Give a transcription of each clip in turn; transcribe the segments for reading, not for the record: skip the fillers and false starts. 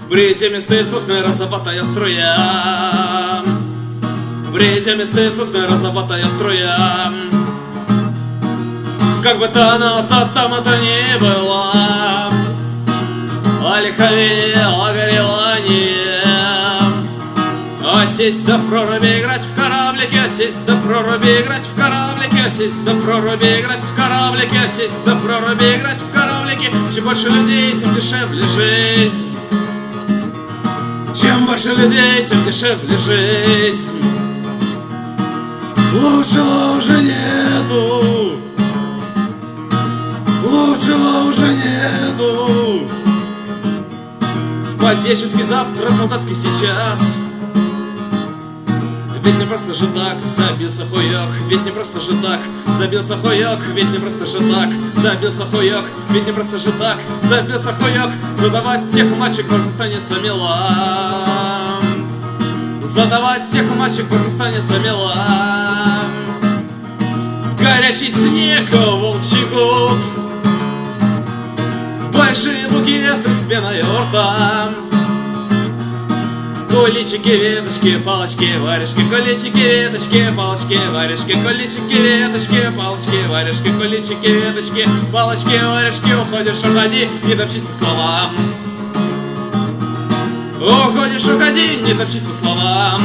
Приземистые сосны, розоватая струя. Приземистые сосны, розоватая струя. Как бы то оно, то там это не было, а лиховело горелание. А сесть до проруби, играть в кораблике, а сесть до проруби, играть в кораблике, а сесть до проруби, играть в кораблике, а сесть до проруби, играть в кораблике. Чем больше людей, тем дешевле жизнь. Чем больше людей, тем дешевле жизнь. Лучшего уже нету, лучшего уже нету. По-отечески завтра, солдатский сейчас. Ведь не просто же так забился хуёк, ведь не просто же так забился хуёк, ведь не просто же так забился хуёк, ведь не просто же так забился хуёк. Задавать тех мальчик больше станется милым, задавать тех мальчик больше станется милым. Горячий снег, волчий гуд, большие букеты с пеной у рта. Куличики, веточки, палочки, варежки, куличики, веточки, палочки, варежки, куличики, веточки, палочки, варежки, куличики, веточки, палочки, варежки. Уходишь, уходи, не топчись по словам. Уходишь, уходи, не топчись по словам.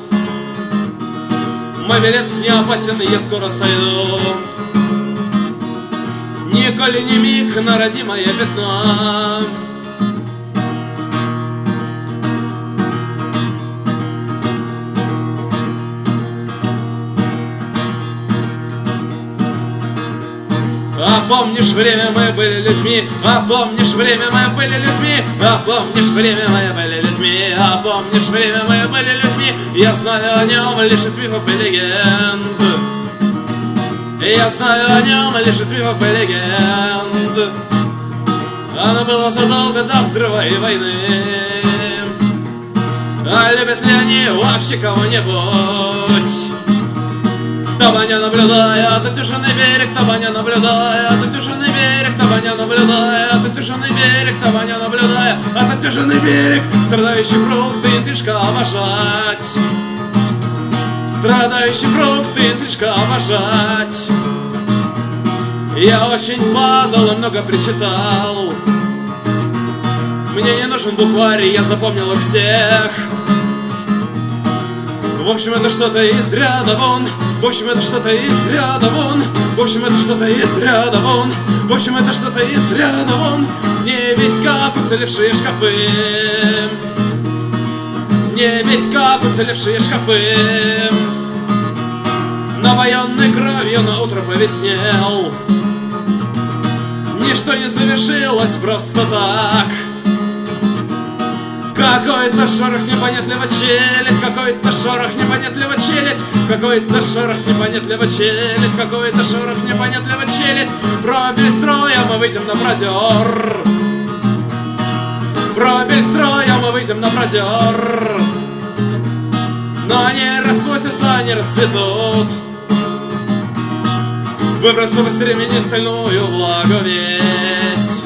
Мой билет не опасен, я скоро сойду. Ни коли ни миг на родимое пятно. А помнишь время мы были людьми, а помнишь время мы были людьми, а помнишь время мы были людьми, а помнишь время мы были людьми. Я знаю о нем лишь из мифов и легенд. Я знаю о нем лишь из мифов и легенд. Оно было задолго до взрыва и войны. А любят ли они вообще кого-нибудь? Табаня наблюдая, отутюженный берег, Табаня наблюдая, отутюженный берег, Табаня наблюдая, отутюженный берег, Табаня наблюдая, отутюженный берег. Страдающий фрукты, интрижка обожать, страдающий фрукты, интрижка обожать. Я очень падал и много причитал. Мне не нужен букварь, я запомнил их всех. В общем, это что-то из ряда вон. В общем, это что-то из ряда вон. В общем, это что-то из ряда вон. В общем, это что-то из ряда вон. Не весть как уцелевшие шкафы, не весть как уцелевшие шкафы. Навоенной кровью на утро повеснел. Ничто не завершилось просто так. Какой-то шорох непонятливо челядь, какой-то шорох непонятливо челядь, какой-то шорох непонятливо челядь, какой-то шорох непонятливо челядь. Пробель строя мы выйдем на продер, пробель строя мы выйдем на продер. Но они распустятся, они расцветут, выбросив из стремени стальную благовесть.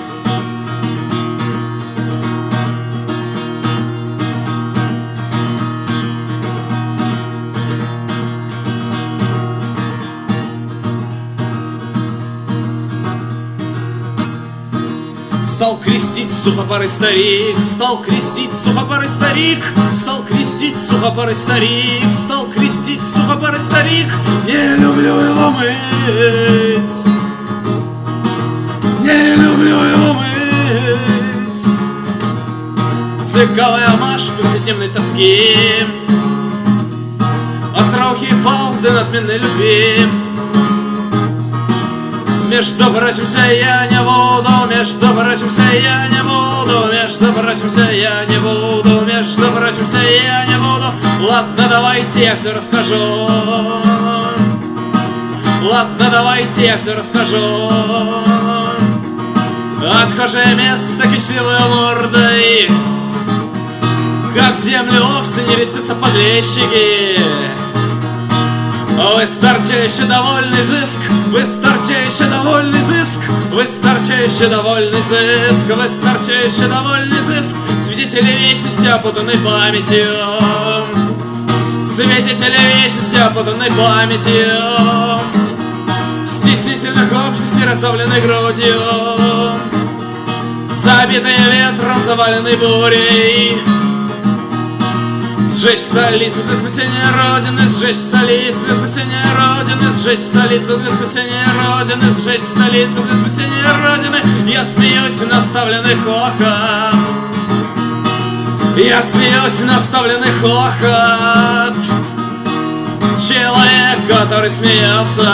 Стал крестить сухопарый старик, стал крестить сухопарый старик, стал крестить сухопарый старик, стал крестить сухопарый старик. Не люблю его мыть, не люблю его мыть. Цыковая марш повседневной тоски, остроухие фалды надменной любви. Между братимся я не буду, между братимся я не буду, между братимся я не буду, между братимся я не буду. Ладно, давайте я все расскажу, ладно, давайте я все расскажу. Отхожее место кичливой мордой, как в землю овцы не листятся подлещики. Вы старчающий довольный зыск, вы старчающий довольный зыск, вы старчающий довольный зыск, вы старчающий довольный зыск. Свидетели вечности, опутанной памятью, свидетели вечности, опутанной памятью, в стеснительных обществе, расставленной грудью, забитые ветром, заваленной бурей. Сжечь столицу для спасения Родины, сжечь столицу для спасения Родины, сжечь столицу для спасения Родины, сжечь столицу для спасения Родины. Я смеюсь, наставленный хохот, я смеюсь, наставленный хохот. Человек, который смеется,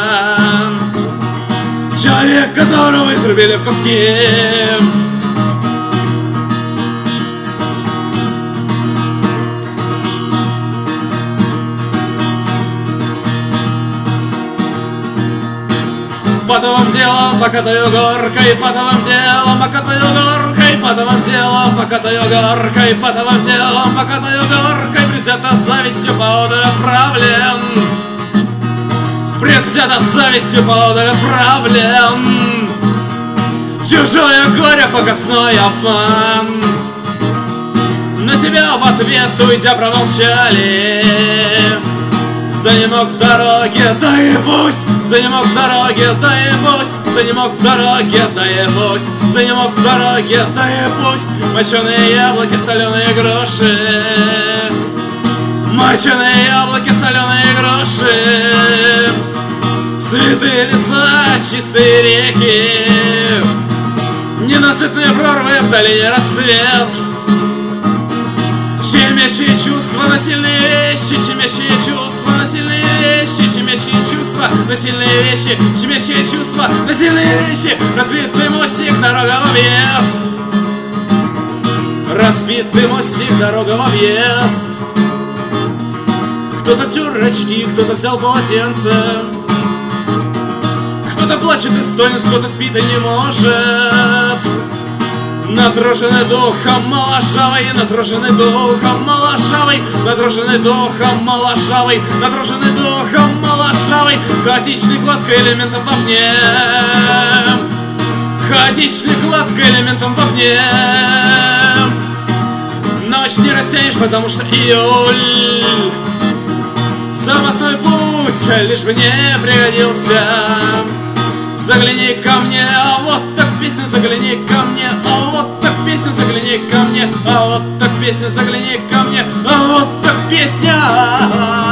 человек, которого изрубили в куски. Потовым делом покатаю горкой, потовым делом покатаю горкой, потовым делом покатаю горкой, потовым делом покатаю горкой. Предвзято завистью поодаль отправлен, предвзято завистью поодаль отправлен. Чужое горе, показной обман, на тебя в ответ уйдя промолчали. Занемог в дороге, да и пусть, занемог в дороге, да и пусть, занемог в дороге, да и пусть, занемог в дороге, да и пусть. Моченые яблоки, соленые груши, моченые яблоки, соленые груши. Цветы леса, чистые реки, ненасытные прорвы, в долине рассвет. Щемящие чувства на сильные вещи, щемящие чувства на сильные вещи, щемящие чувства на сильные вещи, щемящие чувства на сильные вещи. Разбитый мостик, дорога в объезд, разбитый мостик, дорога в объезд. Кто-то втер очки, кто-то взял полотенце, кто-то плачет и стонет, кто-то спит и не может. Надроженный духом моложавый, надроженный духом моложавый, надроженный духом моложавый, надроженный духом моложавый. Хаотичный кладка элементом в огне, хаотичный кладка элементом в огне. Ночь не растянешь, потому что июль. Запасной путь, лишь бы не пригодился. Загляни ко мне, а вот так песня, загляни ко мне, а вот так песня, загляни ко мне, а вот так песня, загляни ко мне, а вот так песня.